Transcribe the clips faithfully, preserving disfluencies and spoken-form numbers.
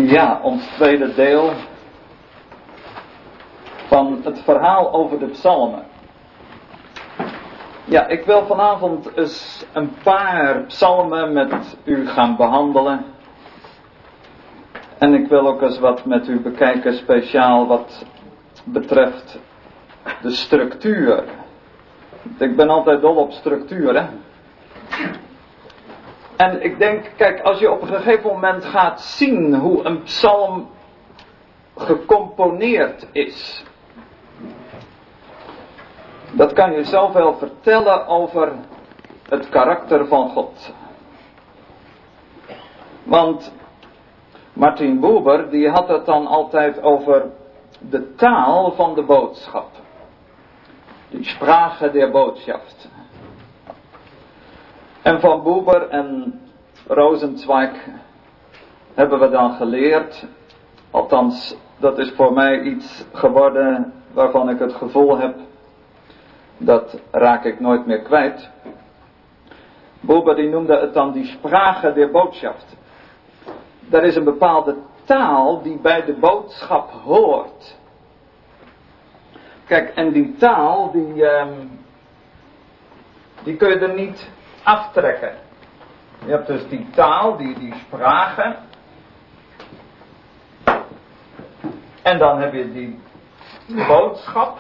Ja, ons tweede deel van het verhaal over de psalmen. Ja, ik wil vanavond eens een paar psalmen met u gaan behandelen. En ik wil ook eens wat met u bekijken, speciaal wat betreft de structuur. Ik ben altijd dol op structuur, hè. En ik denk, kijk, als je op een gegeven moment gaat zien hoe een psalm gecomponeerd is. Dat kan je zoveel vertellen over het karakter van God. Want Martin Buber, die had het dan altijd over de taal van de boodschap. Die Sprache der Botschaft. En van Buber en Rosenzweig hebben we dan geleerd, althans dat is voor mij iets geworden waarvan ik het gevoel heb, dat raak ik nooit meer kwijt. Buber die noemde het dan die Sprache der Botschaft. Er is een bepaalde taal die bij de boodschap hoort. Kijk, en die taal die, um, die kun je er niet aftrekken. Je hebt dus die taal, die, die sprache. En dan heb je die boodschap.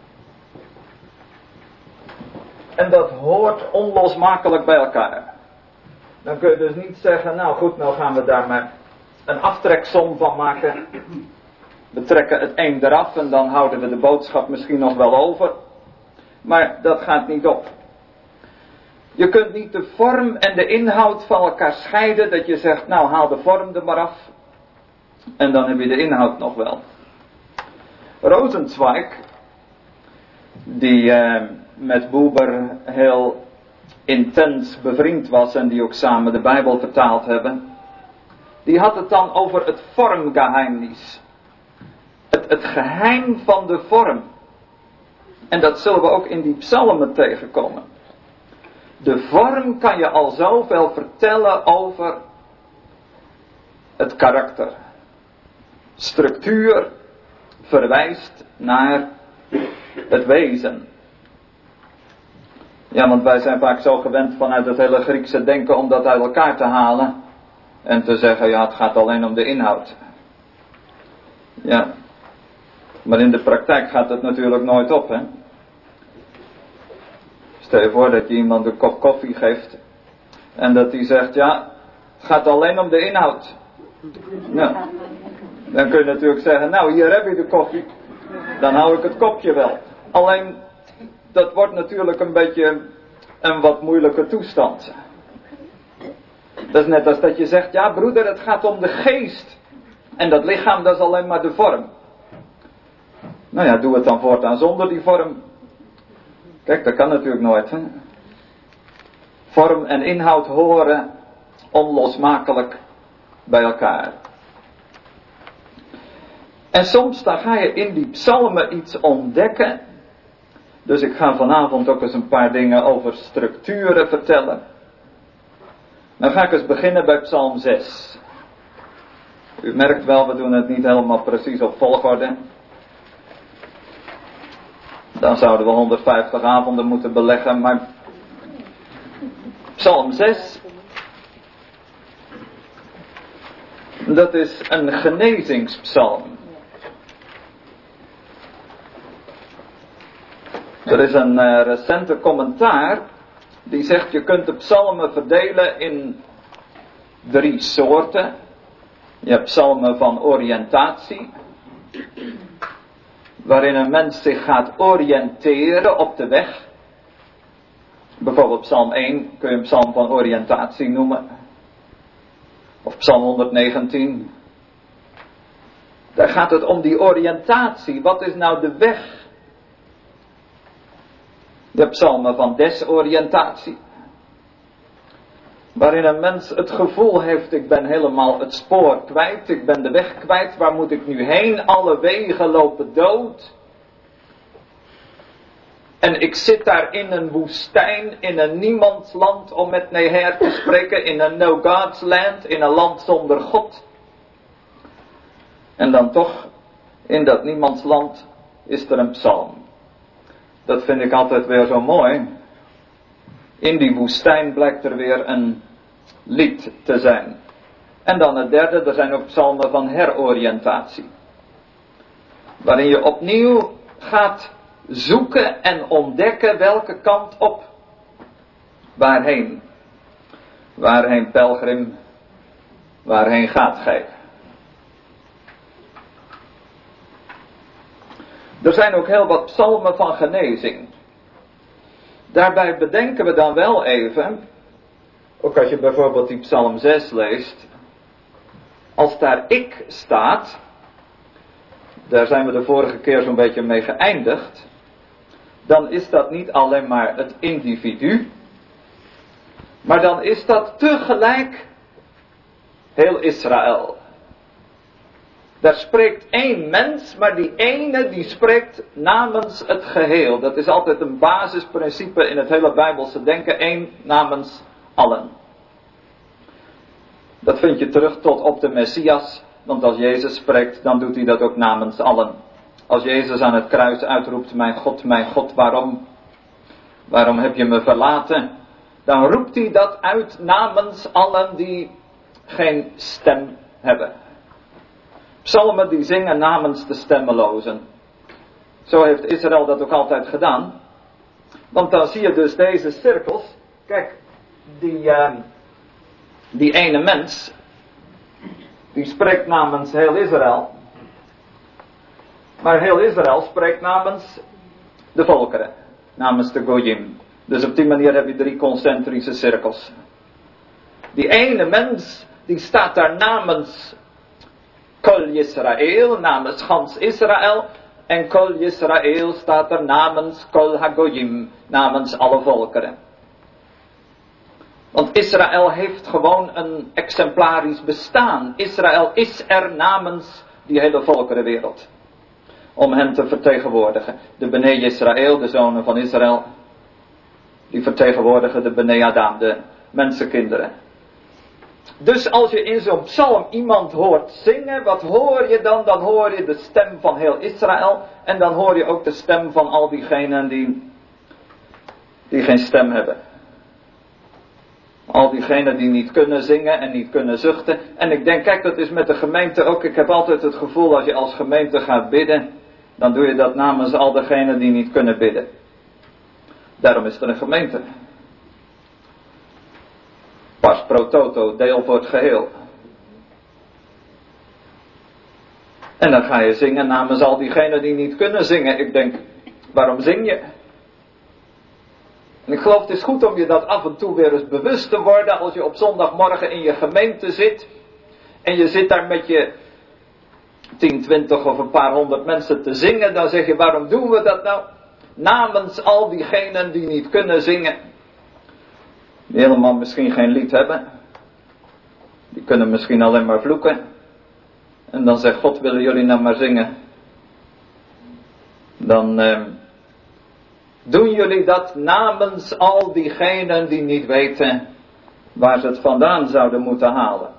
En dat hoort onlosmakelijk bij elkaar. Dan kun je dus niet zeggen, nou goed, nou gaan we daar maar een aftreksom van maken. We trekken het een eraf en dan houden we de boodschap misschien nog wel over. Maar dat gaat niet op. Je kunt niet de vorm en de inhoud van elkaar scheiden, dat je zegt, nou haal de vorm er maar af. En dan heb je de inhoud nog wel. Rosenzweig, die eh, met Buber heel intens bevriend was en die ook samen de Bijbel vertaald hebben. Die had het dan over het vormgeheimnis. Het, het geheim van de vorm. En dat zullen we ook in die psalmen tegenkomen. De vorm kan je al zoveel vertellen over het karakter. Structuur verwijst naar het wezen. Ja, want wij zijn vaak zo gewend vanuit het hele Griekse denken om dat uit elkaar te halen. En te zeggen, ja, het gaat alleen om de inhoud. Ja. Maar in de praktijk gaat het natuurlijk nooit op, hè. Stel je voor dat je iemand een kop koffie geeft. En dat die zegt, ja, het gaat alleen om de inhoud. Nou, dan kun je natuurlijk zeggen, nou hier heb je de koffie. Dan hou ik het kopje wel. Alleen, dat wordt natuurlijk een beetje een wat moeilijke toestand. Dat is net als dat je zegt, ja broeder, het gaat om de geest. En dat lichaam, dat is alleen maar de vorm. Nou ja, doe het dan voortaan zonder die vorm. Kijk, dat kan natuurlijk nooit. Hè? Vorm en inhoud horen onlosmakelijk bij elkaar. En soms dan ga je in die psalmen iets ontdekken. Dus ik ga vanavond ook eens een paar dingen over structuren vertellen. Dan ga ik eens beginnen bij psalm zes. U merkt wel, we doen het niet helemaal precies op volgorde. Dan zouden we honderdvijftig avonden moeten beleggen, maar psalm zes, dat is een genezingspsalm. Er is een uh, recente commentaar die zegt, je kunt de psalmen verdelen in drie soorten. Je hebt psalmen van oriëntatie, waarin een mens zich gaat oriënteren op de weg. Bijvoorbeeld psalm één kun je een psalm van oriëntatie noemen. Of psalm honderdnegentien. Daar gaat het om die oriëntatie. Wat is nou de weg? De psalmen van desoriëntatie. Waarin een mens het gevoel heeft, ik ben helemaal het spoor kwijt, ik ben de weg kwijt, waar moet ik nu heen? Alle wegen lopen dood. En ik zit daar in een woestijn, in een niemandsland, om met Neher te spreken, in een no God's land, in een land zonder God. En dan toch, in dat niemandsland is er een psalm. Dat vind ik altijd weer zo mooi. In die woestijn blijkt er weer een lied te zijn. En dan het derde, er zijn ook psalmen van heroriëntatie. Waarin je opnieuw gaat zoeken en ontdekken welke kant op. Waarheen? Waarheen, pelgrim? Waarheen gaat gij? Er zijn ook heel wat psalmen van genezing. Daarbij bedenken we dan wel even, ook als je bijvoorbeeld die psalm zes leest, als daar ik staat, daar zijn we de vorige keer zo'n beetje mee geëindigd, dan is dat niet alleen maar het individu, maar dan is dat tegelijk heel Israël. Daar spreekt één mens, maar die ene die spreekt namens het geheel. Dat is altijd een basisprincipe in het hele Bijbelse denken, één namens allen. Dat vind je terug tot op de Messias, want als Jezus spreekt, dan doet hij dat ook namens allen. Als Jezus aan het kruis uitroept, mijn God, mijn God, waarom? Waarom heb je me verlaten? Dan roept hij dat uit namens allen die geen stem hebben. Psalmen die zingen namens de stemmelozen. Zo heeft Israël dat ook altijd gedaan. Want dan zie je dus deze cirkels. Kijk, die, uh, die ene mens, die spreekt namens heel Israël. Maar heel Israël spreekt namens de volkeren. Namens de Goyim. Dus op die manier heb je drie concentrische cirkels. Die ene mens, die staat daar namens Kol Yisrael, namens gans Israël. En Kol Yisrael staat er namens Kol Hagoyim, namens alle volkeren. Want Israël heeft gewoon een exemplarisch bestaan. Israël is er namens die hele volkerenwereld. Om hen te vertegenwoordigen. De Bnei Yisrael, de zonen van Israël, die vertegenwoordigen de Bnei Adam, de mensenkinderen. Dus als je in zo'n psalm iemand hoort zingen, wat hoor je dan? Dan hoor je de stem van heel Israël. En dan hoor je ook de stem van al diegenen die, die geen stem hebben. Al diegenen die niet kunnen zingen en niet kunnen zuchten. En ik denk, kijk, dat is met de gemeente ook. Ik heb altijd het gevoel, als je als gemeente gaat bidden, dan doe je dat namens al diegenen die niet kunnen bidden. Daarom is er een gemeente. Pas pro toto, deel voor het geheel. En dan ga je zingen namens al diegenen die niet kunnen zingen. Ik denk, waarom zing je? En ik geloof het is goed om je dat af en toe weer eens bewust te worden. Als je op zondagmorgen in je gemeente zit. En je zit daar met je tien, twintig of een paar honderd mensen te zingen. Dan zeg je, waarom doen we dat nou? Namens al diegenen die niet kunnen zingen. Die helemaal misschien geen lied hebben. Die kunnen misschien alleen maar vloeken. En dan zegt God, willen jullie nou maar zingen? Dan eh, doen jullie dat namens al diegenen die niet weten waar ze het vandaan zouden moeten halen.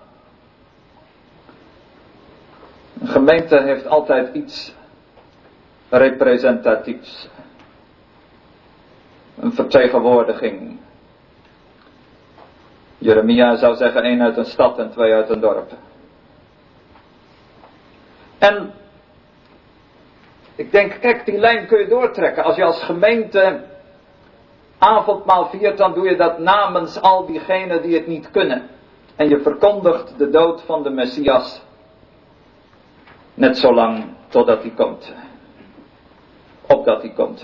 Een gemeente heeft altijd iets representatiefs. Een vertegenwoordiging. Jeremia zou zeggen, één uit een stad en twee uit een dorp. En ik denk, kijk, die lijn kun je doortrekken. Als je als gemeente avondmaal viert, dan doe je dat namens al diegenen die het niet kunnen. En je verkondigt de dood van de Messias. Net zolang totdat hij komt. Opdat hij komt.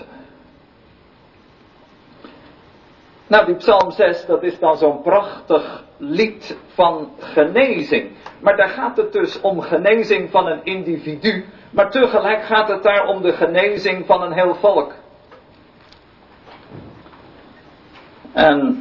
Nou, die psalm zes, dat is dan zo'n prachtig lied van genezing. Maar daar gaat het dus om genezing van een individu. Maar tegelijk gaat het daar om de genezing van een heel volk. En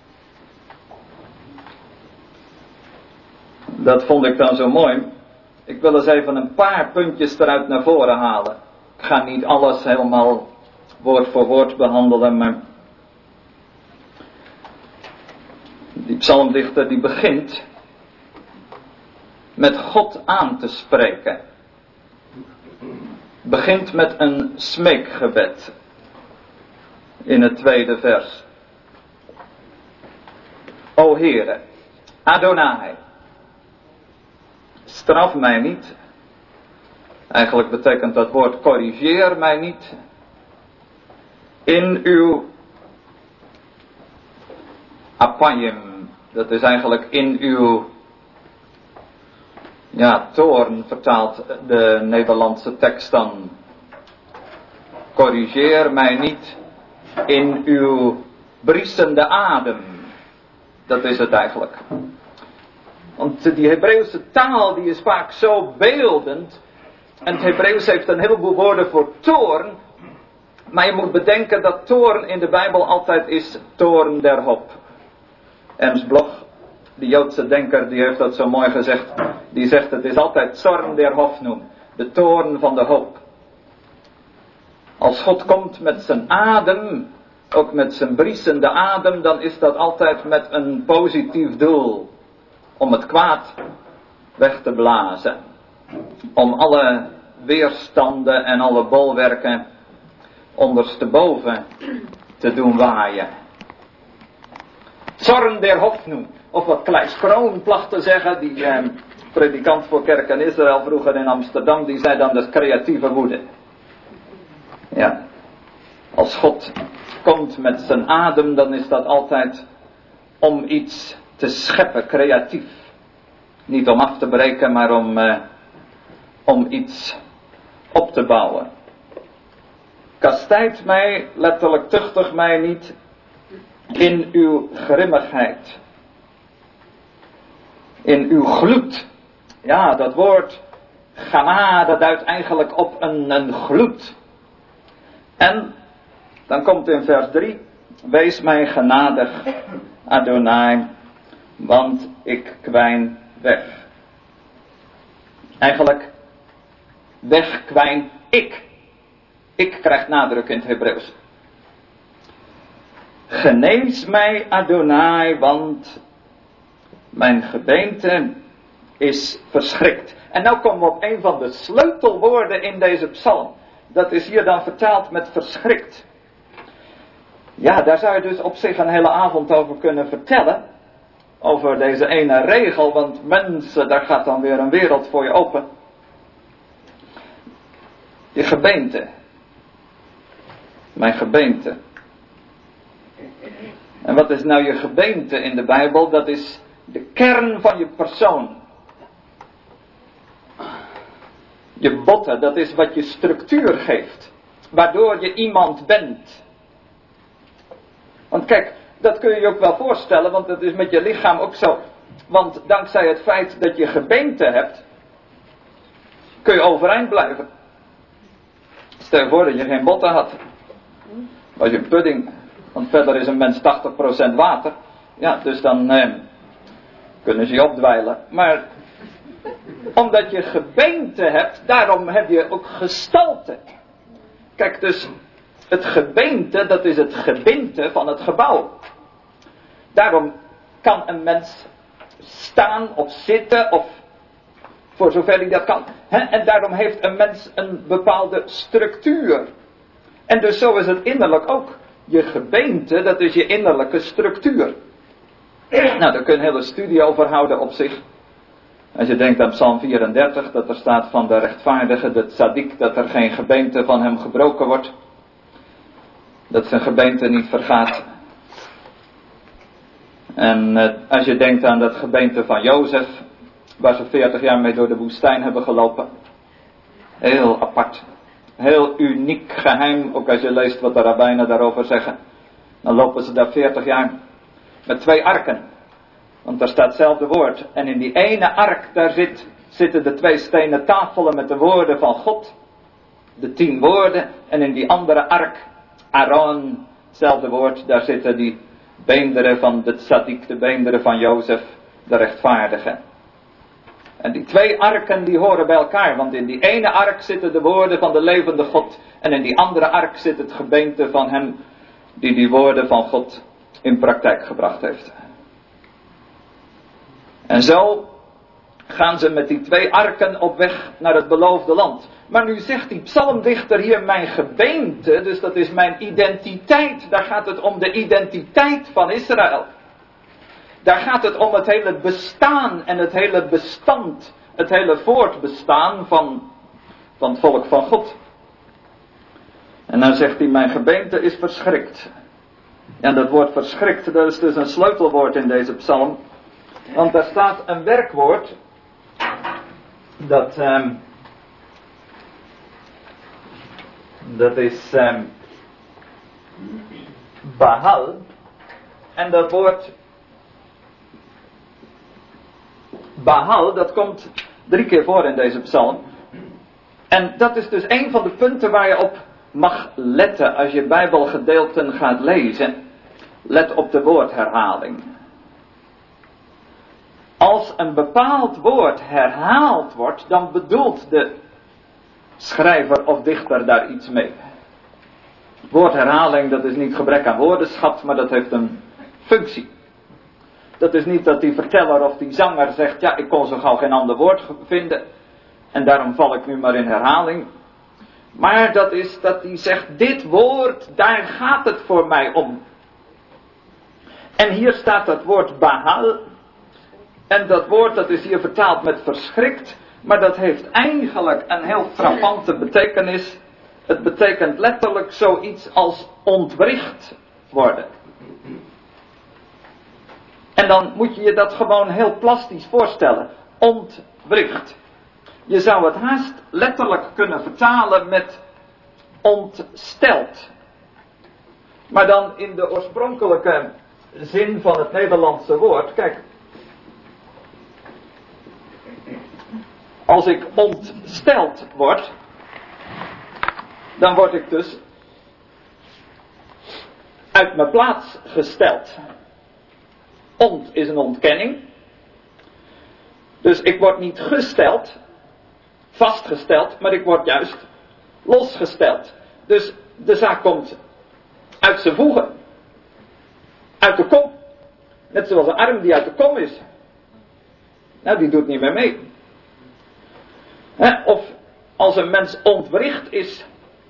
dat vond ik dan zo mooi. Ik wil eens even een paar puntjes eruit naar voren halen. Ik ga niet alles helemaal woord voor woord behandelen, maar die psalmdichter die begint met God aan te spreken. begint met een smeekgebed in het tweede vers. O Heere, Adonai, straf mij niet. Eigenlijk betekent dat woord corrigeer mij niet. In uw apayim, dat is eigenlijk in uw ja, toorn vertaalt de Nederlandse tekst dan. Corrigeer mij niet in uw briesende adem. Dat is het eigenlijk. Want die Hebreeuwse taal die is vaak zo beeldend. En het Hebreeuws heeft een heleboel woorden voor toorn. Maar je moet bedenken dat toorn in de Bijbel altijd is toorn der hoop. Ernst Bloch, die Joodse denker, die heeft dat zo mooi gezegd. Die zegt het is altijd zorn der Hoffnung. De toorn van de hoop. Als God komt met zijn adem, ook met zijn briesende adem, dan is dat altijd met een positief doel. Om het kwaad weg te blazen. Om alle weerstanden en alle bolwerken ondersteboven te doen waaien. Zorn der Hoffnung. Of wat Kleis Kroon placht te zeggen, die eh, predikant voor Kerk en Israël vroeger in Amsterdam, die zei dan de creatieve woede. Ja. Als God komt met zijn adem, dan is dat altijd om iets te scheppen, creatief. Niet om af te breken, maar om, eh, om iets op te bouwen. Kastijd mij, letterlijk tuchtig mij niet in uw grimmigheid. In uw gloed. Ja, dat woord gama, dat duidt eigenlijk op een, een gloed. En dan komt in vers drie. Wees mij genadig, Adonai, want ik kwijn weg. Eigenlijk, weg kwijn ik. Ik krijg nadruk in het Hebreeuws. Genees mij, Adonai, want mijn gebeente is verschrikt. En nou komen we op een van de sleutelwoorden in deze psalm. Dat is hier dan vertaald met verschrikt. Ja, daar zou je dus op zich een hele avond over kunnen vertellen. Over deze ene regel, want mensen, daar gaat dan weer een wereld voor je open. Je gebeente. Mijn gebeente. En wat is nou je gebeente in de Bijbel? Dat is de kern van je persoon. Je botten, dat is wat je structuur geeft. Waardoor je iemand bent. Want kijk, dat kun je je ook wel voorstellen, want dat is met je lichaam ook zo. Want dankzij het feit dat je gebeente hebt, kun je overeind blijven. Stel je voor dat je geen botten had. Was je een pudding. Want verder is een mens tachtig procent water. Ja, dus dan eh, kunnen ze je opdwijlen. Maar omdat je gebeente hebt, daarom heb je ook gestalte. Kijk, dus het gebeente, dat is het gebinte van het gebouw. Daarom kan een mens staan of zitten, of voor zover hij dat kan. Hè? En daarom heeft een mens een bepaalde structuur. En dus zo is het innerlijk ook. Je gebeente, dat is je innerlijke structuur. Nou, daar kun je een hele studie over houden op zich. Als je denkt aan Psalm vierendertig, dat er staat van de rechtvaardige, de tzaddik, dat er geen gebeente van hem gebroken wordt. Dat zijn gebeente niet vergaat. En uh, als je denkt aan dat gebeente van Jozef, waar ze veertig jaar mee door de woestijn hebben gelopen. Heel apart. Heel uniek geheim, ook als je leest wat de rabbijnen daarover zeggen. Dan lopen ze daar veertig jaar met twee arken. Want daar staat hetzelfde woord. En in die ene ark, daar zit, zitten de twee stenen tafelen met de woorden van God. De tien woorden. En in die andere ark, Aaron, hetzelfde woord, daar zitten die beenderen van de tzaddik, de beenderen van Jozef, de rechtvaardige. En die twee arken die horen bij elkaar, want in die ene ark zitten de woorden van de levende God. En in die andere ark zit het gebeente van hem die die woorden van God in praktijk gebracht heeft. En zo gaan ze met die twee arken op weg naar het beloofde land. Maar nu zegt die psalmdichter hier mijn gebeente, dus dat is mijn identiteit. Daar gaat het om de identiteit van Israël. Daar gaat het om het hele bestaan en het hele bestand, het hele voortbestaan van, van het volk van God. En dan zegt hij, mijn gebeente is verschrikt. En dat woord verschrikt, dat is dus een sleutelwoord in deze psalm. Want daar staat een werkwoord, dat, um, dat is um, Bahal. En dat woord Bahal, dat komt drie keer voor in deze psalm. En dat is dus een van de punten waar je op mag letten als je Bijbelgedeelten gaat lezen. Let op de woordherhaling. Als een bepaald woord herhaald wordt, dan bedoelt de schrijver of dichter daar iets mee. Woordherhaling, dat is niet gebrek aan woordenschat, maar dat heeft een functie. Dat is niet dat die verteller of die zanger zegt, ja, ik kon zo gauw geen ander woord vinden en daarom val ik nu maar in herhaling. Maar dat is dat hij zegt, dit woord, daar gaat het voor mij om. En hier staat dat woord Bahal. En dat woord dat is hier vertaald met verschrikt. Maar dat heeft eigenlijk een heel frappante betekenis. Het betekent letterlijk zoiets als ontwricht worden. En dan moet je je dat gewoon heel plastisch voorstellen. Ontwricht. Je zou het haast letterlijk kunnen vertalen met ontsteld. Maar dan in de oorspronkelijke zin van het Nederlandse woord. Kijk. Als ik ontsteld word. Dan word ik dus uit mijn plaats gesteld. Ont is een ontkenning. Dus ik word niet gesteld. Vastgesteld. Maar ik word juist losgesteld. Dus de zaak komt uit zijn voegen. Uit de kom. Net zoals een arm die uit de kom is. Nou, die doet niet meer mee. He, of als een mens ontwricht is.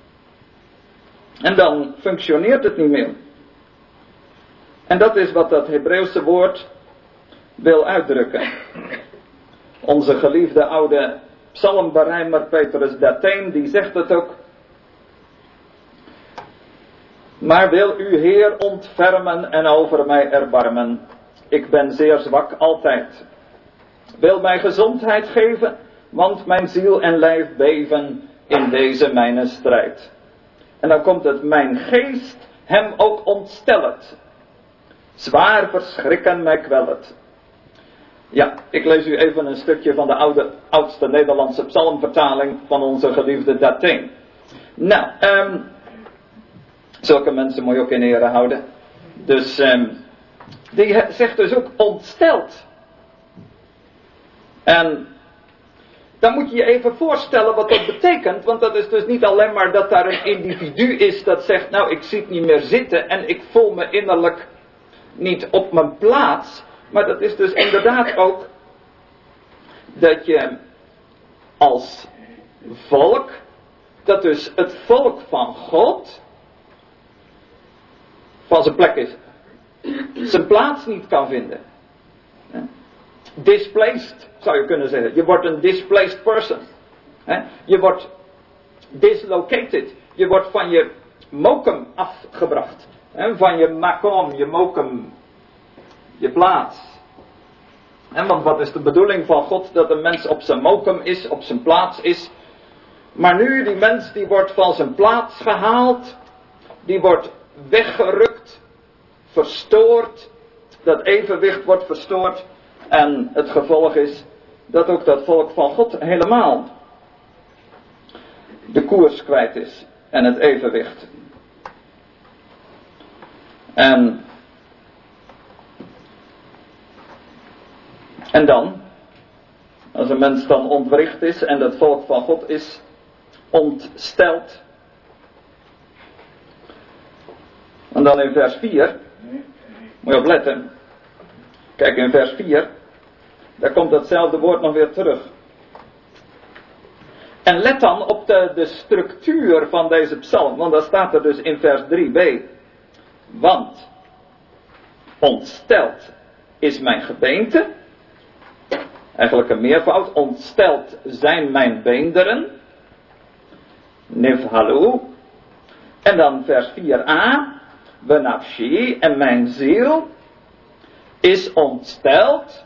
En dan functioneert het niet meer. En dat is wat dat Hebreeuwse woord wil uitdrukken. Onze geliefde oude psalmberijmer Petrus Dateen, die zegt het ook. Maar wil u Heer ontfermen en over mij erbarmen. Ik ben zeer zwak altijd. Wil mij gezondheid geven, want mijn ziel en lijf beven in deze mijne strijd. En dan komt het, mijn geest hem ook ontstellet. Zwaar verschrikken mij kwellet. Ja, ik lees u even een stukje van de oude, oudste Nederlandse psalmvertaling van onze geliefde Dateen. Nou, um, zulke mensen moet je ook in ere houden. Dus, um, die zegt dus ook ontsteld. En dan moet je je even voorstellen wat dat betekent. Want dat is dus niet alleen maar dat daar een individu is dat zegt, nou ik zit niet meer zitten en ik voel me innerlijk niet op mijn plaats. Maar dat is dus inderdaad ook dat je als volk, dat dus het volk van God van zijn plek is. Zijn plaats niet kan vinden. Displaced, zou je kunnen zeggen. Je wordt een displaced person. Je wordt dislocated. Je wordt van je mokum afgebracht. Van je makom, je mokum, je plaats. Want wat is de bedoeling van God? Dat een mens op zijn mokum is, op zijn plaats is. Maar nu, die mens die wordt van zijn plaats gehaald. Die wordt weggerukt, verstoord. Dat evenwicht wordt verstoord. En het gevolg is dat ook dat volk van God helemaal de koers kwijt is. En het evenwicht. En, en dan, als een mens dan ontwricht is en het volk van God is ontsteld. En dan in vers vier, moet je opletten. Kijk in vers vier. Daar komt datzelfde woord nog weer terug. En let dan op de, de structuur van deze psalm. Want daar staat er dus in vers drie b. Want ontsteld is mijn gebeente. Eigenlijk een meervoud. Ontsteld zijn mijn beenderen. Nifhalu. En dan vers vier a. Benafshi, en mijn ziel is ontsteld.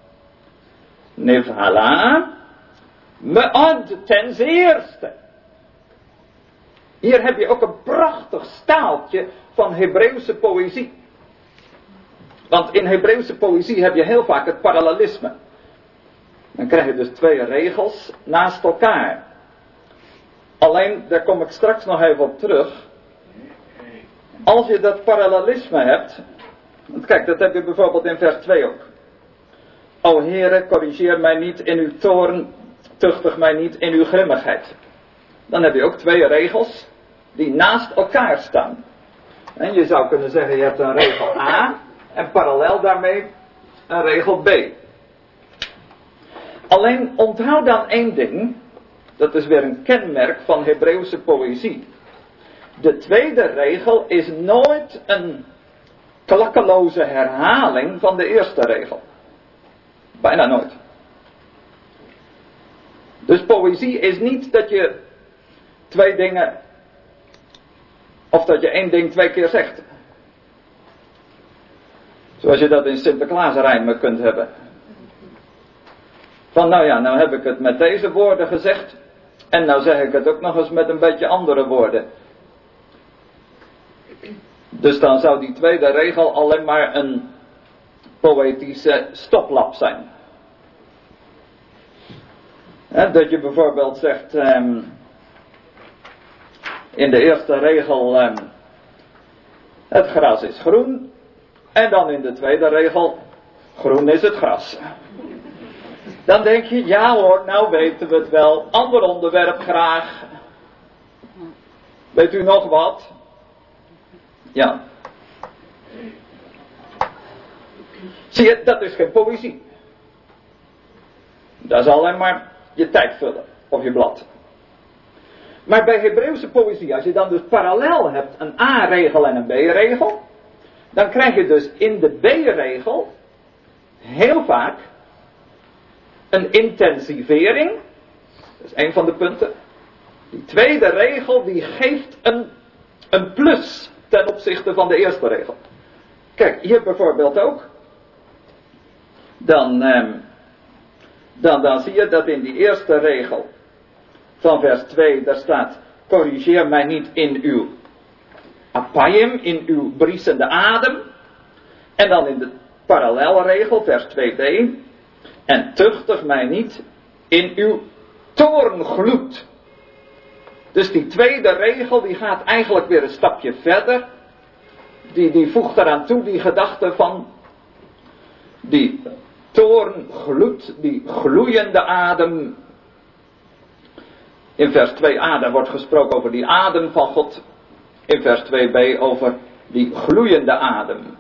Nifhala. Me'od, ten zeerste. Hier heb je ook een prachtig staaltje van Hebreeuwse poëzie. Want in Hebreeuwse poëzie heb je heel vaak het parallelisme. Dan krijg je dus twee regels naast elkaar. Alleen, daar kom ik straks nog even op terug. Als je dat parallelisme hebt. Want kijk, dat heb je bijvoorbeeld in vers twee ook. O Heere, corrigeer mij niet in uw toorn, tuchtig mij niet in uw grimmigheid. Dan heb je ook twee regels die naast elkaar staan. En je zou kunnen zeggen, je hebt een regel A en parallel daarmee een regel B. Alleen onthoud dan één ding, dat is weer een kenmerk van Hebreeuwse poëzie. De tweede regel is nooit een klakkeloze herhaling van de eerste regel. Bijna nooit. Dus poëzie is niet dat je twee dingen, of dat je één ding twee keer zegt. Zoals je dat in Sinterklaasrijmen kunt hebben. Van nou ja, nou heb ik het met deze woorden gezegd. En nou zeg ik het ook nog eens met een beetje andere woorden. Dus dan zou die tweede regel alleen maar een poëtische stoplap zijn. He, dat je bijvoorbeeld zegt um, in de eerste regel um, het gras is groen. En dan in de tweede regel groen is het gras. Dan denk je, ja hoor, nou weten we het wel. Ander onderwerp graag. Weet u nog wat? Ja. Zie je, dat is geen poëzie. Dat is alleen maar je tijd vullen. Of je blad. Maar bij Hebreeuwse poëzie, als je dan dus parallel hebt een A-regel en een B-regel. Dan krijg je dus in de B-regel heel vaak een intensivering. Dat is een van de punten. Die tweede regel die geeft een, een plus ten opzichte van de eerste regel. Kijk, hier bijvoorbeeld ook. Dan, eh, dan, dan zie je dat in die eerste regel van vers twee, daar staat, corrigeer mij niet in uw apayim, in uw briesende adem. En dan in de parallelregel, vers twee b, en tuchtig mij niet in uw toorngloed. Dus die tweede regel, die gaat eigenlijk weer een stapje verder. Die, die voegt eraan toe die gedachte van die toorngloed, die gloeiende adem. In vers twee a, daar wordt gesproken over die adem van God. In vers twee b over die gloeiende adem.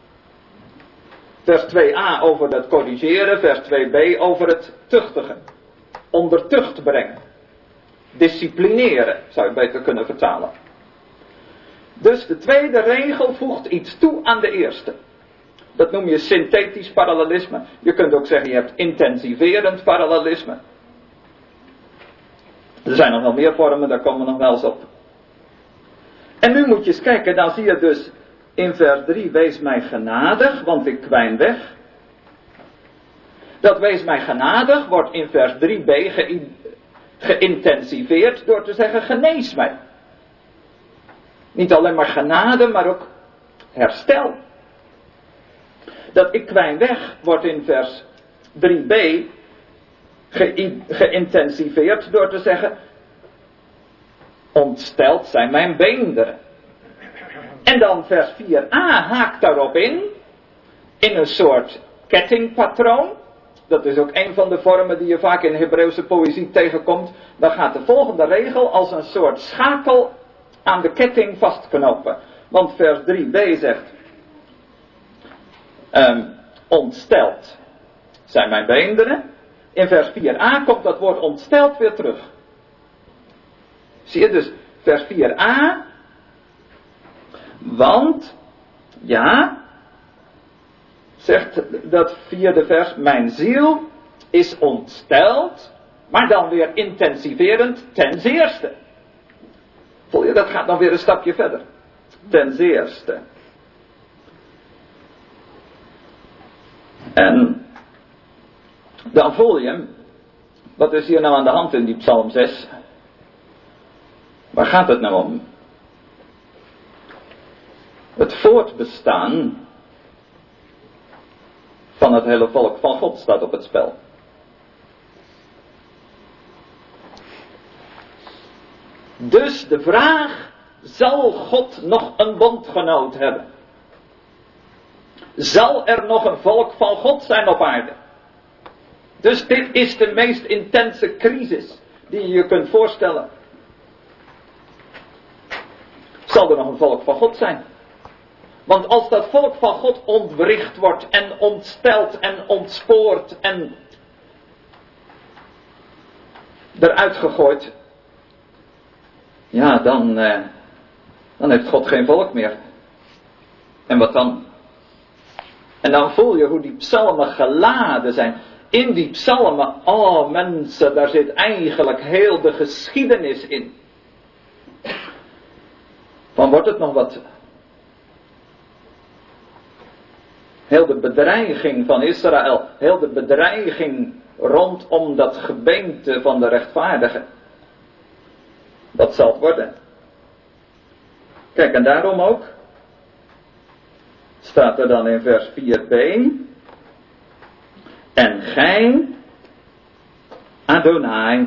Vers twee a over het corrigeren, vers twee b over het tuchtigen. Onder tucht brengen. Disciplineren, zou je beter kunnen vertalen. Dus de tweede regel voegt iets toe aan de eerste. Dat noem je synthetisch parallelisme. Je kunt ook zeggen, je hebt intensiverend parallelisme. Er zijn nog wel meer vormen, daar komen we nog wel eens op. En nu moet je eens kijken, dan zie je dus in vers drie, wees mij genadig, want ik kwijn weg. Dat wees mij genadig wordt in vers drie b ge- geïntensiveerd door te zeggen, genees mij. Niet alleen maar genade, maar ook herstel. Dat ik kwijn weg wordt in vers drie b ge- geïntensiveerd door te zeggen, ontsteld zijn mijn beenderen. En dan vers vier a haakt daarop in, in een soort kettingpatroon. Dat is ook een van de vormen die je vaak in Hebreeuwse poëzie tegenkomt. Dan gaat de volgende regel als een soort schakel aan de ketting vastknopen. Want vers drie b zegt, um, ontsteld zijn mijn beenderen. In vers vier a komt dat woord ontsteld weer terug. Zie je dus, vers vier a. Want, ja, zegt dat vierde vers, mijn ziel is ontsteld, maar dan weer intensiverend ten zeerste. Voel je, dat gaat dan weer een stapje verder. Ten zeerste. En dan voel je, wat is hier nou aan de hand in die Psalm zes? Waar gaat het nou om? Het voortbestaan van het hele volk van God staat op het spel. Dus de vraag, zal God nog een bondgenoot hebben? Zal er nog een volk van God zijn op aarde? Dus dit is de meest intense crisis die je je kunt voorstellen. Zal er nog een volk van God zijn? Want als dat volk van God ontwricht wordt en ontsteld en ontspoord en eruit gegooid, ja, dan, eh, dan heeft God geen volk meer. En wat dan? En dan voel je hoe die psalmen geladen zijn. In die psalmen, oh mensen, daar zit eigenlijk heel de geschiedenis in. Van wordt het nog wat? Heel de bedreiging van Israël, heel de bedreiging rondom dat gebeente van de rechtvaardigen. Wat zal het worden? Kijk, en daarom ook staat er dan in vers vier b. En gij, Adonai,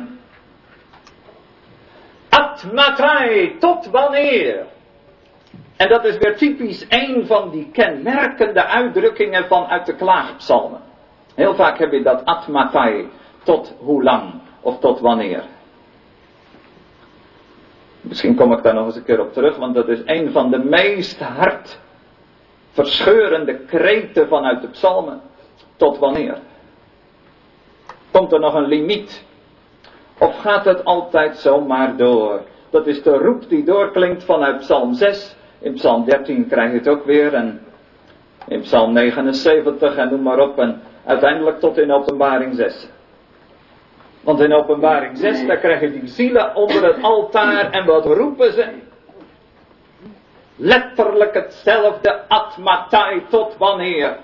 atmatai, tot wanneer? En dat is weer typisch een van die kenmerkende uitdrukkingen vanuit de klaagpsalmen. Heel vaak heb je dat atmatai, tot hoe lang of tot wanneer. Misschien kom ik daar nog eens een keer op terug, want dat is een van de meest hartverscheurende kreten vanuit de psalmen. Tot wanneer? Komt er nog een limiet? Of gaat het altijd zomaar door? Dat is de roep die doorklinkt vanuit Psalm zes. In Psalm dertien krijg je het ook weer. En in Psalm negenenzeventig en noem maar op. En uiteindelijk tot in Openbaring zes. Want in Openbaring zes, daar krijg je die zielen onder het altaar. En wat roepen ze? Letterlijk hetzelfde atmatai, tot wanneer?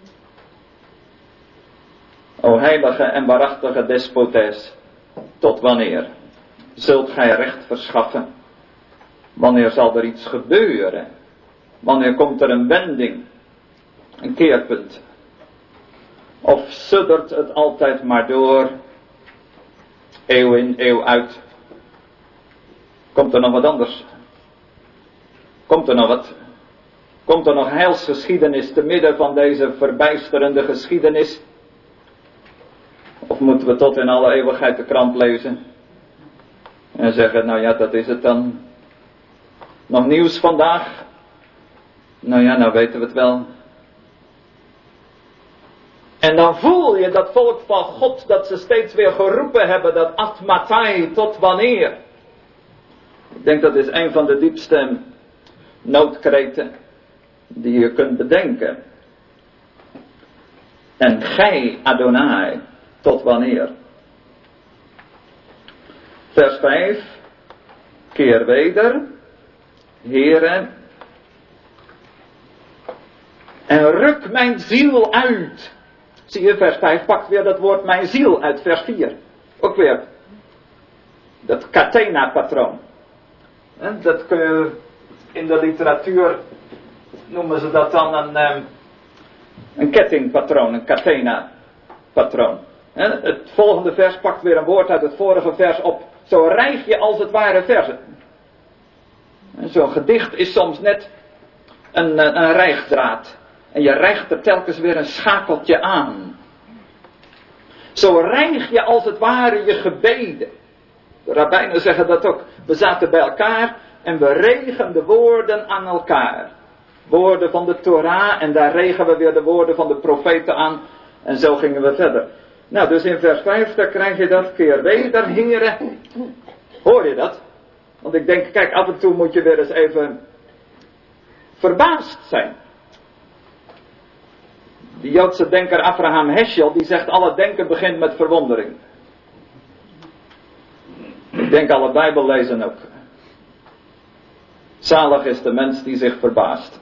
O heilige en waarachtige despotes, tot wanneer zult gij recht verschaffen? Wanneer zal er iets gebeuren? Wanneer komt er een wending? Een keerpunt? Of suddert het altijd maar door? Eeuw in, eeuw uit? Komt er nog wat anders? Komt er nog wat? Komt er nog heilsgeschiedenis te midden van deze verbijsterende geschiedenis? Of moeten we tot in alle eeuwigheid de krant lezen? En zeggen, nou ja, dat is het dan. Nog nieuws vandaag? Nou ja, nou weten we het wel. En dan voel je dat volk van God, dat ze steeds weer geroepen hebben, dat atmatai, tot wanneer? Ik denk dat is een van de diepste noodkreten die je kunt bedenken. En gij, Adonai, tot wanneer? Vers vijf. Keer weder, Heere, en ruk mijn ziel uit. Zie je, vers vijf pakt weer dat woord mijn ziel uit vers vier. Ook weer dat catena-patroon. En dat kun je in de literatuur, noemen ze dat dan een, een kettingpatroon, een catena-patroon. En het volgende vers pakt weer een woord uit het vorige vers op. Zo rijg je als het ware verzen. Zo'n gedicht is soms net een, een rijgdraad. En je rijgt er telkens weer een schakeltje aan. Zo rijg je als het ware je gebeden. De rabbijnen zeggen dat ook. We zaten bij elkaar en we regen de woorden aan elkaar. Woorden van de Torah en daar regen we weer de woorden van de profeten aan. En zo gingen we verder. Nou, dus in vers vijf, daar krijg je dat keer weder, Heere. Hoor je dat? Want ik denk, kijk, af en toe moet je weer eens even verbaasd zijn. Die Joodse denker Abraham Heschel, die zegt, alle denken begint met verwondering. Ik denk alle Bijbel lezen ook. Zalig is de mens die zich verbaast.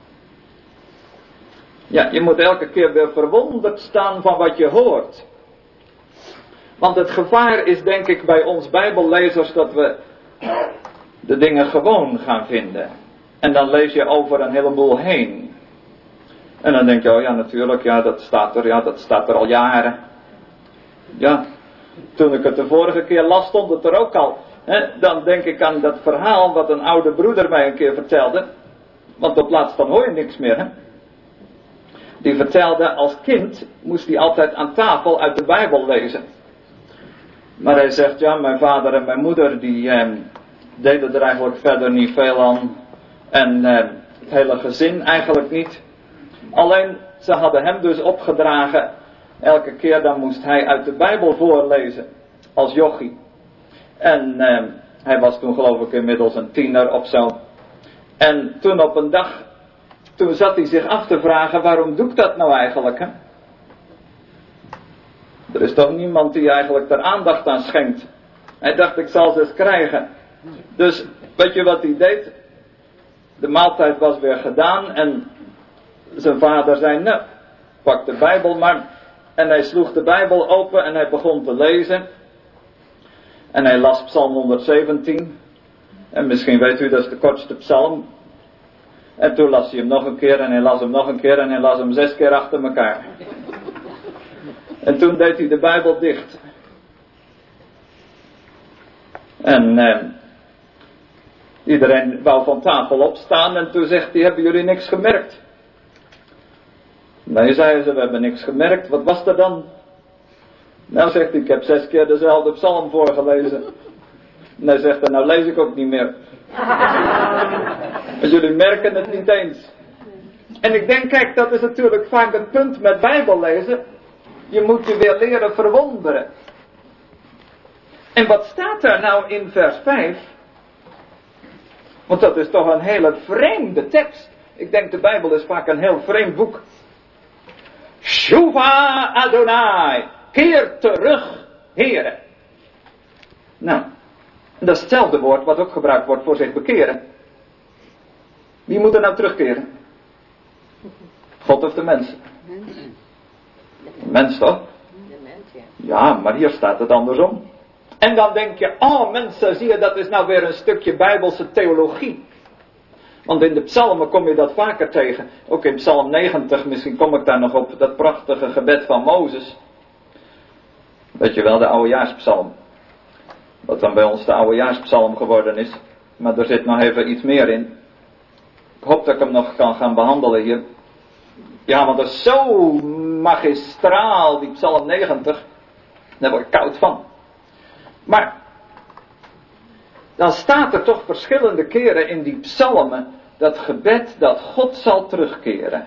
Ja, je moet elke keer weer verwonderd staan van wat je hoort. Want het gevaar is denk ik bij ons Bijbellezers dat we de dingen gewoon gaan vinden. En dan lees je over een heleboel heen. En dan denk je, oh ja natuurlijk, ja dat staat er, ja dat staat er al jaren. Ja, toen ik het de vorige keer las stond het er ook al. He, dan denk ik aan dat verhaal wat een oude broeder mij een keer vertelde. Want op laatst dan hoor je niks meer. Hè? Die vertelde als kind moest hij altijd aan tafel uit de Bijbel lezen. Maar hij zegt ja mijn vader en mijn moeder die eh, deden er eigenlijk verder niet veel aan. En eh, het hele gezin eigenlijk niet. Alleen ze hadden hem dus opgedragen. Elke keer dan moest hij uit de Bijbel voorlezen. Als jochie. En eh, hij was toen geloof ik inmiddels een tiener of zo. En toen op een dag, toen zat hij zich af te vragen, waarom doe ik dat nou eigenlijk? Hè? Er is toch niemand die eigenlijk er aandacht aan schenkt. Hij dacht, ik zal ze eens krijgen. Dus, weet je wat hij deed? De maaltijd was weer gedaan en zijn vader zei, nou, pak de Bijbel maar. En hij sloeg de Bijbel open en hij begon te lezen. En hij las Psalm honderdzeventien. En misschien weet u, dat is de kortste psalm. En toen las hij hem nog een keer en hij las hem nog een keer en hij las hem zes keer achter elkaar. En toen deed hij de Bijbel dicht. En eh, iedereen wou van tafel opstaan en toen zegt hij, hebben jullie niks gemerkt? Nee, zeiden ze, we hebben niks gemerkt. Wat was er dan? Nou, zegt hij, ik heb zes keer dezelfde psalm voorgelezen. En hij zegt, nou lees ik ook niet meer. Want jullie merken het niet eens. En ik denk, kijk, dat is natuurlijk vaak het punt met Bijbellezen. Je moet je weer leren verwonderen. En wat staat er nou in vers vijf? Want dat is toch een hele vreemde tekst. Ik denk, de Bijbel is vaak een heel vreemd boek. Shuva Adonai. Keer terug, Heere. Nou, dat is hetzelfde woord wat ook gebruikt wordt voor zich bekeren. Wie moet er nou terugkeren? God of de mens? De mens toch? De mens, ja. Ja, maar hier staat het andersom. En dan denk je, oh mensen, zie je, dat is nou weer een stukje Bijbelse theologie. Want in de psalmen kom je dat vaker tegen. Ook in Psalm negentig, misschien kom ik daar nog op, dat prachtige gebed van Mozes. Weet je wel, de oudejaarspsalm. Wat dan bij ons de oudejaarspsalm geworden is. Maar er zit nog even iets meer in. Ik hoop dat ik hem nog kan gaan behandelen hier. Ja, want dat is zo magistraal, die Psalm negentig. Daar word ik koud van. Maar dan staat er toch verschillende keren in die psalmen dat gebed dat God zal terugkeren.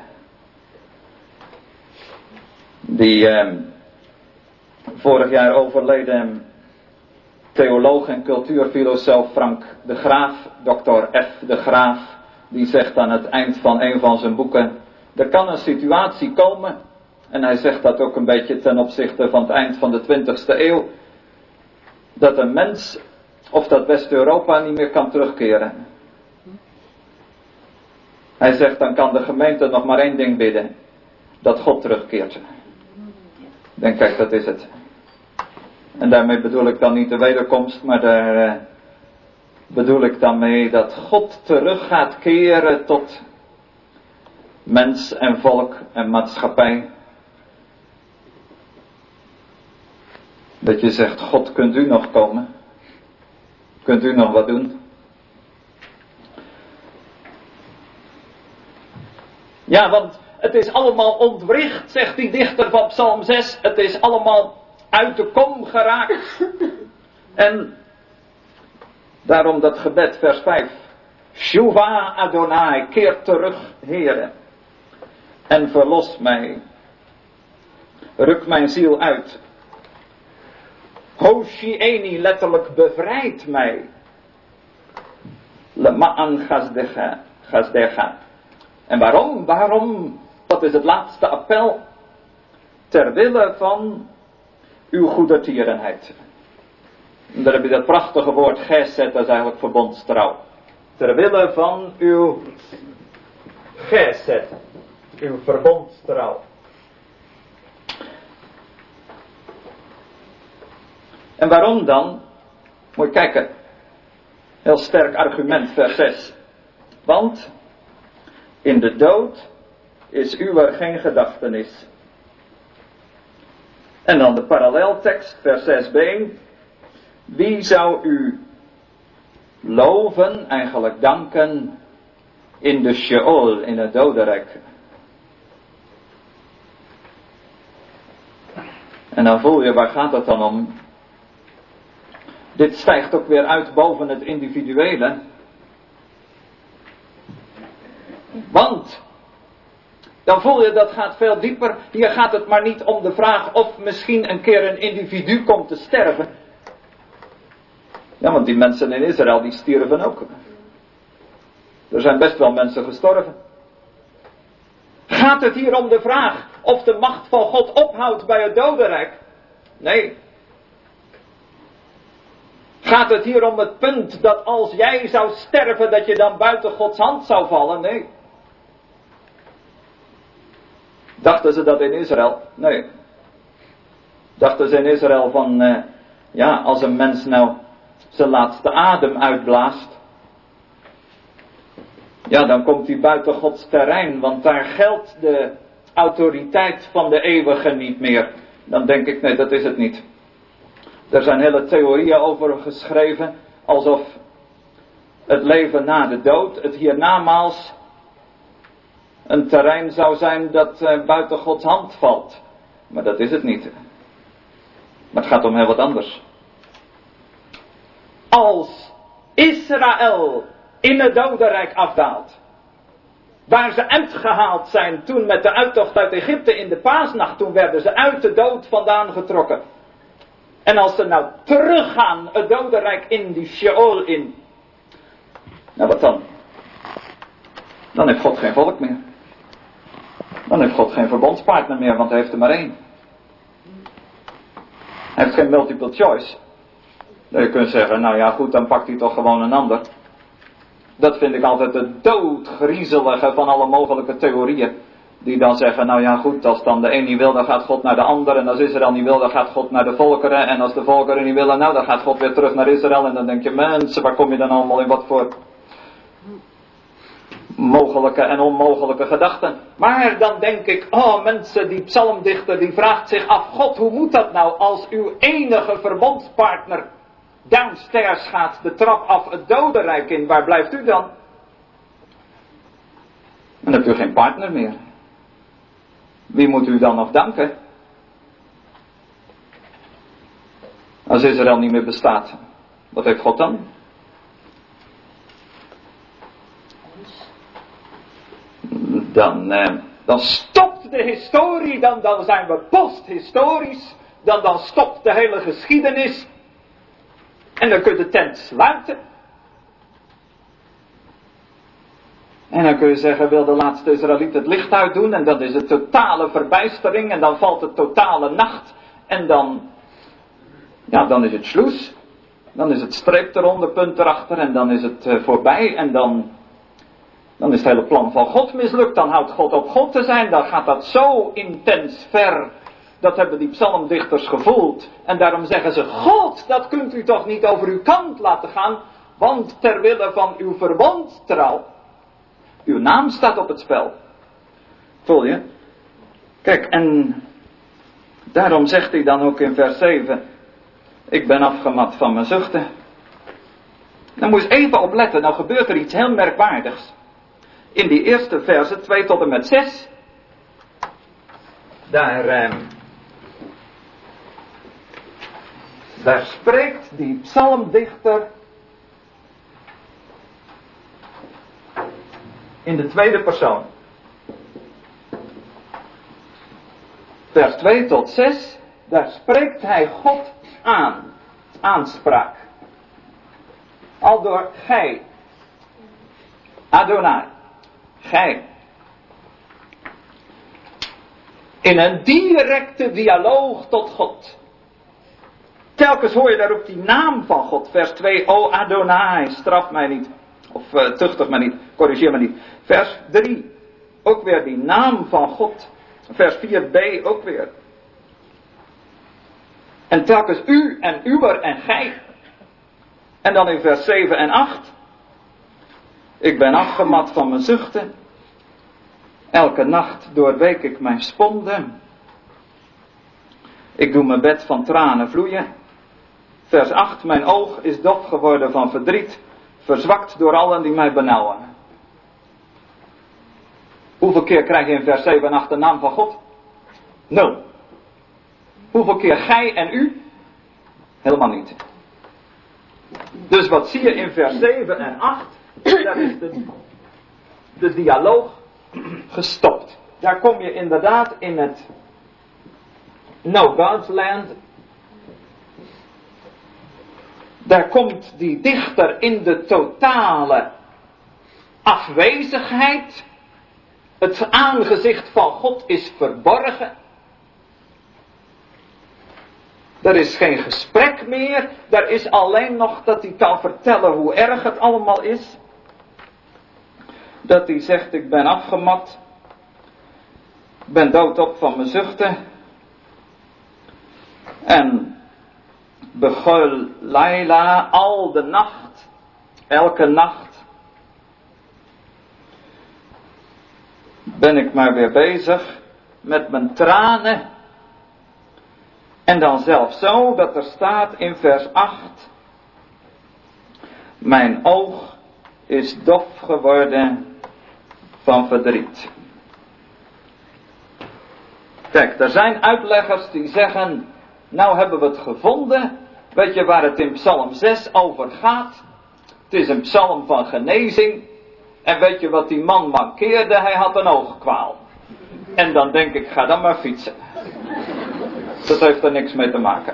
Die eh, vorig jaar overleden theoloog en cultuurfilosoof Frank de Graaf, dokter F. de Graaf, die zegt aan het eind van een van zijn boeken, er kan een situatie komen, en hij zegt dat ook een beetje ten opzichte van het eind van de twintigste eeuw, dat een mens of dat West-Europa niet meer kan terugkeren. Hij zegt, dan kan de gemeente nog maar één ding bidden, dat God terugkeert. Ik denk, kijk, dat is het. En daarmee bedoel ik dan niet de wederkomst, maar daar uh, bedoel ik dan mee dat God terug gaat keren tot mens en volk en maatschappij. Dat je zegt, God, kunt u nog komen? Kunt u nog wat doen? Ja, want het is allemaal ontwricht, zegt die dichter van Psalm zes. Het is allemaal uit de kom geraakt. En daarom dat gebed, vers vijf. Shuva Adonai, keer terug, Heere. En verlos mij. Ruk mijn ziel uit. Hoshieni, letterlijk bevrijd mij. Lema'an gasdecha, gasdecha. En waarom? Waarom? Dat is het laatste appel. Ter wille van uw goedertierenheid. En daar heb je dat prachtige woord gesed, dat is eigenlijk verbondstrouw. Ter wille van uw gesed, uw verbondstrouw. En waarom dan? Moet je kijken. Heel sterk argument, vers zes. Want in de dood is uwer geen gedachtenis. En dan de paralleltekst, vers zes b. Wie zou u loven, eigenlijk danken, in de Sheol, in het dodenrijk? En dan voel je, waar gaat het dan om? Dit stijgt ook weer uit boven het individuele. Want, dan voel je, dat gaat veel dieper. Hier gaat het maar niet om de vraag of misschien een keer een individu komt te sterven. Ja, want die mensen in Israël, die stierven ook. Er zijn best wel mensen gestorven. Gaat het hier om de vraag of de macht van God ophoudt bij het dodenrijk? Nee. Gaat het hier om het punt dat als jij zou sterven, dat je dan buiten Gods hand zou vallen? Nee. Dachten ze dat in Israël? Nee. Dachten ze in Israël van, uh, ja, als een mens nou zijn laatste adem uitblaast, ja, dan komt hij buiten Gods terrein, want daar geldt de autoriteit van de eeuwige niet meer. Dan denk ik, nee, dat is het niet. Er zijn hele theorieën over geschreven, alsof het leven na de dood, het hiernamaals, een terrein zou zijn dat uh, buiten Gods hand valt. Maar dat is het niet. Maar het gaat om heel wat anders. Als Israël in het dodenrijk afdaalt, waar ze uitgehaald zijn toen met de uittocht uit Egypte in de paasnacht, toen werden ze uit de dood vandaan getrokken. En als ze nou teruggaan, het dodenrijk in, die Sheol in, nou wat dan? Dan heeft God geen volk meer. Dan heeft God geen verbondspartner meer, want hij heeft er maar één. Hij heeft geen multiple choice. Dan je kunt zeggen, nou ja goed, dan pakt hij toch gewoon een ander. Dat vind ik altijd het doodgriezelige van alle mogelijke theorieën. Die dan zeggen, nou ja goed, als dan de een niet wil, dan gaat God naar de ander. En als Israël niet wil, dan gaat God naar de volkeren. En als de volkeren niet willen, nou dan gaat God weer terug naar Israël. En dan denk je, mensen, waar kom je dan allemaal in, wat voor mogelijke en onmogelijke gedachten. Maar dan denk ik, oh mensen, die psalmdichter die vraagt zich af, God, hoe moet dat nou als uw enige verbondspartner downstairs gaat de trap af het dodenrijk in, waar blijft u dan? Dan hebt u geen partner meer. Wie moet u dan nog danken? Als Israël niet meer bestaat, wat heeft God dan? Dan, eh, dan stopt de historie, dan, dan zijn we posthistorisch, dan, dan stopt de hele geschiedenis. En dan kun je de tent sluiten. En dan kun je zeggen, wil de laatste Israëliet het licht uitdoen? En dan is het totale verbijstering. En dan valt het totale nacht. En dan, ja, dan is het sloes. Dan is het streep eronder, punt erachter. En dan is het uh, voorbij. En dan, dan is het hele plan van God mislukt. Dan houdt God op God te zijn. Dan gaat dat zo intens ver. Dat hebben die psalmdichters gevoeld. En daarom zeggen ze, God, dat kunt u toch niet over uw kant laten gaan. Want ter wille van uw verbondstrouw. Uw naam staat op het spel. Voel je? Kijk, en daarom zegt hij dan ook in vers zeven. Ik ben afgemat van mijn zuchten. Dan moet je eens even opletten. Nou gebeurt er iets heel merkwaardigs. In die eerste versen, twee tot en met zes. Daar, eh, daar spreekt die psalmdichter in de tweede persoon. vers twee tot zes, daar spreekt hij God aan. Aanspraak. Al door gij. Adonai. Gij. In een directe dialoog tot God. Telkens hoor je daar ook die naam van God. Vers twee, o Adonai, straf mij niet. Of uh, tuchtig mij niet, corrigeer mij niet. Vers drie, ook weer die naam van God. Vers vier b ook weer. En telkens u en uwer en gij. En dan in vers zeven en acht. Ik ben afgemat van mijn zuchten. Elke nacht doorweek ik mijn sponden. Ik doe mijn bed van tranen vloeien. Vers acht, mijn oog is dof geworden van verdriet. Verzwakt door allen die mij benauwen. Hoeveel keer krijg je in vers zeven en acht de naam van God? Nul. Hoeveel keer gij en u? Helemaal niet. Dus wat zie je in vers zeven en acht? Daar is de, de dialoog gestopt. Daar kom je inderdaad in het No God's Land. Daar komt die dichter in de totale afwezigheid. Het aangezicht van God is verborgen. Er is geen gesprek meer. Er is alleen nog dat hij kan vertellen hoe erg het allemaal is. Dat hij zegt, ik ben afgemat. Ik ben doodop van mijn zuchten. En beguil Laila al de nacht. Elke nacht. Ben ik maar weer bezig met mijn tranen. En dan zelfs zo dat er staat in vers acht. Mijn oog is dof geworden van verdriet. Kijk, er zijn uitleggers die zeggen, nou hebben we het gevonden. Weet je waar het in Psalm zes over gaat? Het is een psalm van genezing. En weet je wat die man mankeerde? Hij had een oogkwaal. En dan denk ik, ga dan maar fietsen. Dat heeft er niks mee te maken.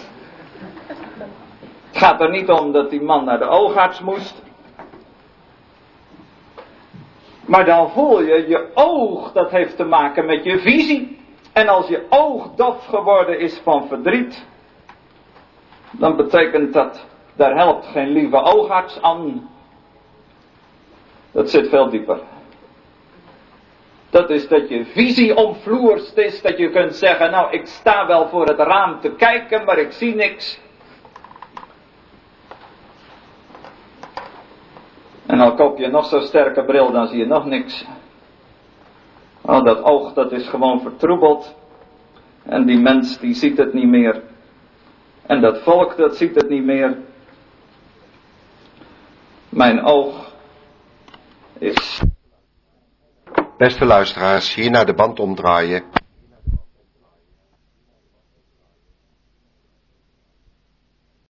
Het gaat er niet om dat die man naar de oogarts moest. Maar dan voel je, je oog, dat heeft te maken met je visie. En als je oog dof geworden is van verdriet, dan betekent dat, daar helpt geen lieve oogarts aan. Dat zit veel dieper. Dat is dat je visie omvloerst is, dat je kunt zeggen, nou ik sta wel voor het raam te kijken, maar ik zie niks. En al koop je nog zo'n sterke bril, dan zie je nog niks. Oh, dat oog, dat is gewoon vertroebeld. En die mens, die ziet het niet meer. En dat volk, dat ziet het niet meer. Mijn oog is... Beste luisteraars, hier naar de band omdraaien.